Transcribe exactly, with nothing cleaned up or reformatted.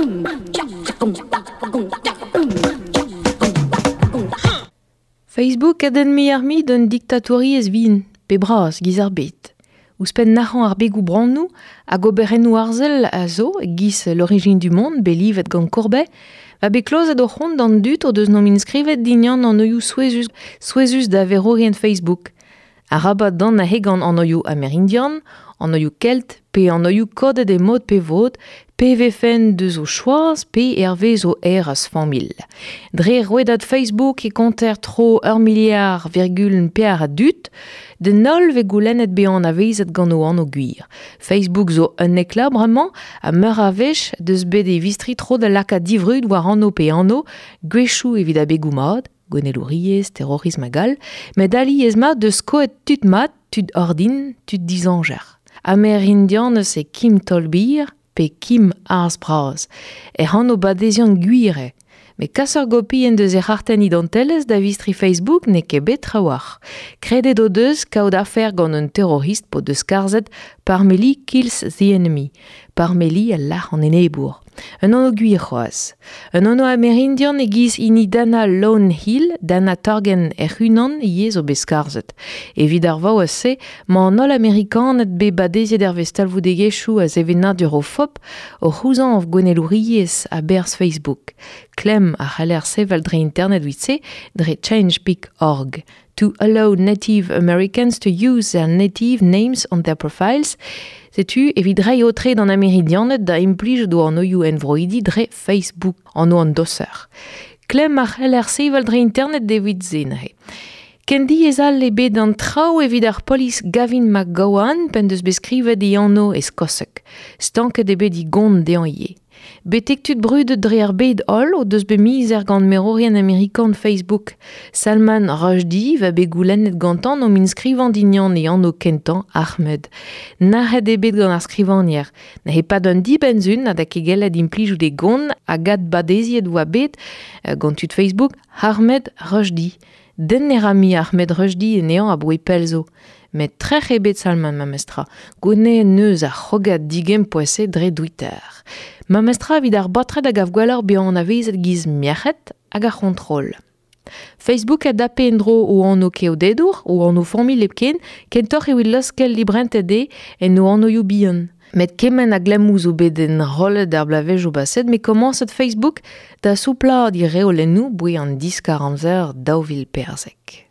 Facebook a den me armi d'un dictatori ez vin, pe bras, giz ar bet. Ouspen naran ar begou brannou, hag oberennou arzel a zo, giz l'origine du monde, be livet gant Courbet, va be klozet o c'hont d'an dut o deus nom inskrivet dignan an oioù souezus, souezus da verorien Facebook. A rabat dan a hegan an oioù amerindian, an oioù kelt, pe an oioù kodet e mod pe vod, pe vefen deus o choaz, pe herve zo er as famil. Dre roedat Facebook e konter tro ur miliard virgul pear a dut, de nol ve goulennet bean a veizet gant o an o gwir. Facebook zo un ekla bremañ a meur a vech deus bet e vistri tro da laka divrud war anno pe anno, gwechou evit a begou mad, gonelouriez, terrorisme a gal, met ali ez ma deus koet tud mat, tud ordin, tud dizanger. Amerindian se Kim Tolbir, pe Kim Ars Braz. E han o badezian gwire. Me kasser gopien deus e c'harten idantelez da vistri Facebook ne ket bet trawar. Kredet o deus kaout afer gant un terrorist po deus karzet parmeli kills the enemy. Parmeli a lach an enebour. Un anno gwir c'hoaz. Un anno amerindian e giz ini Dana Lone Hill, Dana Torgen e c'hunan yez o bez karzet. Evit ar vao a se, ma an ol amerikan et be badeziet er vez talvoudegezhou a zevenat eurofop o c'houzan av gonelouriez a berz Facebook. Klem a c'haller seval dre internet witse dre change dot org. To allow Native Americans to use their native names on their profiles, setu evit dre otre d'an amerindianet da implij do an oioù envroidi dre Facebook, an o an doser. Klem ar c'heller seval dre internet devit zenre. Kendi ez al ebe d'an trao evit ar polis Gavin McGowan pen deus beskrivet e anno ez kosek. Stanket ebe di gont de an ie. Betek tud brudet dre ar bed ol o deus be miz er gant merorien amerikan Facebook. Salman Rushdie va be goulennet gantan o min skrivan dignan e anno kentan Ahmed. Nahet ebet gant ar skrivanier. Na he pad un di benzun na da kegelet implijou de gont a gad badeziet oa bet gant tud Facebook Ahmed Rushdie. Den ne rami Ahmed Rushdie e nean a broe pelzo. Met trech ebet Salman mamestra. Gone neus a c'hogad digem poese dre Twitter. Mamestra vid ar batred hag av gwellor bean an avezet giz miachet hag ar kontrol. Facebook a dape en dro o anno keo dedour, o anno famil epken, kentor e wil loskel librentet de en o anno you bihan. Met kemen a glamouz o bet en rollet ar blavej o baset, me komanset Facebook da soupla di reolennou boue an diskar amzer daouvil perzek.